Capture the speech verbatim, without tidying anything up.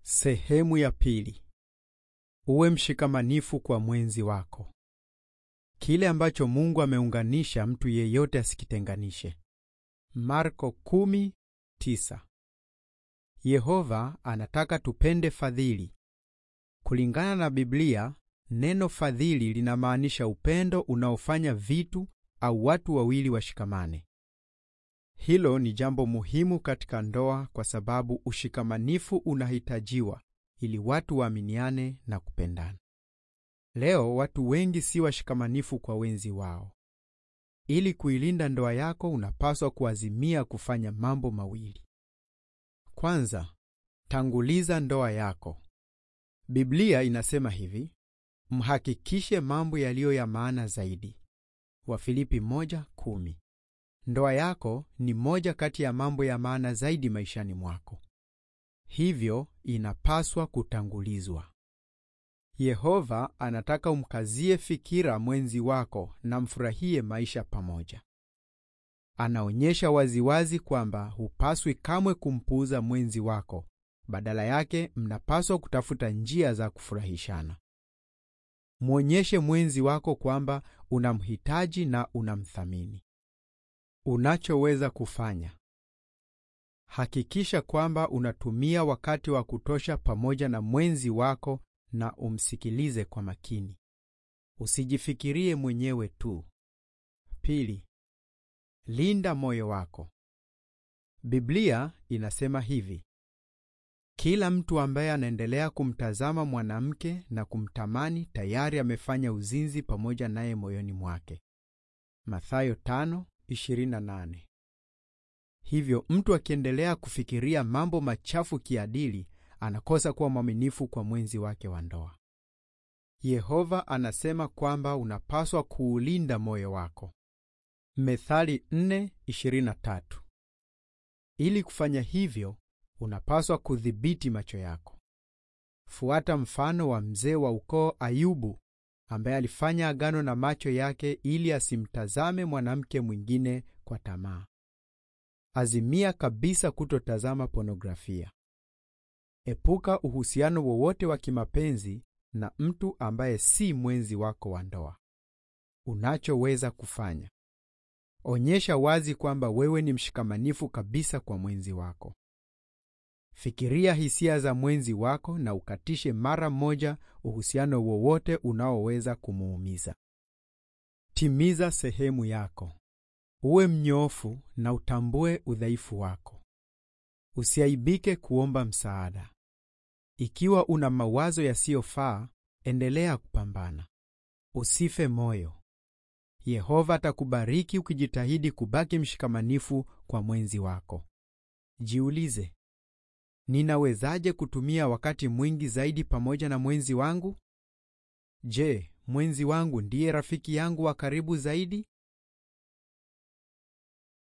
Sehemu ya pili. Uwe mshikamanifu kwa mwenzi wako. Kile ambacho Mungu ameunganisha mtu yeyote asikitenganishe. Marko kumi tisa. Yehova anataka tupende fadhili. Kulingana na Biblia, neno fadhili linamaanisha upendo unaofanya vitu au watu wawili washikamane. Hilo ni jambo muhimu katika ndoa kwa sababu ushikamanifu unahitajiwa ili watu waaminiane na kupendana. Leo watu wengi si washikamanifu kwa wenzi wao. Ili kuilinda ndoa yako unapaswa kuazimia kufanya mambo mawili. Kwanza, tanguliza ndoa yako. Biblia inasema hivi: mhakikishe mambo yaliyo ya maana zaidi. Wafilipi moja kumi. Ndoa yako ni moja kati ya mambo ya maana zaidi maishani mwako. Hivyo inapaswa kutangulizwa. Yehova anataka umkazie fikira mwenzi wako na mfurahie maisha pamoja. Anaonyesha waziwazi kwamba hupaswi kamwe kumpuuza mwenzi wako. Badala yake mnapaswa kutafuta njia za kufurahishana. Muonyeshe mwenzi wako kwamba unamhitaji na unamthamini. Unachoweza kufanya: hakikisha kwamba unatumia wakati wa kutosha pamoja na mwenzi wako na umsikilize kwa makini. Usijifikirie mwenyewe tu. Pili, linda moyo wako. Biblia inasema hivi: kila mtu ambaye anaendelea kumtazama mwanamke na kumtamani tayari amefanya uzinzi pamoja naye moyoni mwake. Mathayo tano ishirini na nane. Hivyo mtu akiendelea kufikiria mambo machafu kiadili, anakosa kuwa mwaminifu kwa mwenzi wake wa ndoa. Yehova anasema kwamba unapaswa kuulinda moyo wako. Methali nne ishirini na tatu. Ili kufanya hivyo, unapaswa kudhibiti macho yako. Fuata mfano wa mzee wa ukoo Ayubu, ambaye alifanya agano na macho yake ili asimtazame mwanamke mwingine kwa tamaa. Azimia kabisa kutotazama pornografia. Epuka uhusiano wowote wa kimapenzi na mtu ambaye si mwenzi wako wa ndoa. Unachoweza kufanya: onyesha wazi kwamba wewe ni mshikamanifu kabisa kwa mwenzi wako. Fikiria hisia za mwenzi wako na ukatishe mara moja uhusiano wowote unaoweza kumuumiza. Timiza sehemu yako. Uwe mnyofu na utambue udhaifu wako. Usiaibike kuomba msaada. Ikiwa una mawazo yasiyofaa, endelea kupambana. Usife moyo. Yehova atakubariki ukijitahidi kubaki mshikamanifu kwa mwenzi wako. Jiulize: ninawezaje kutumia wakati mwingi zaidi pamoja na mwenzi wangu? Je, mwenzi wangu ndiye rafiki yangu wa karibu zaidi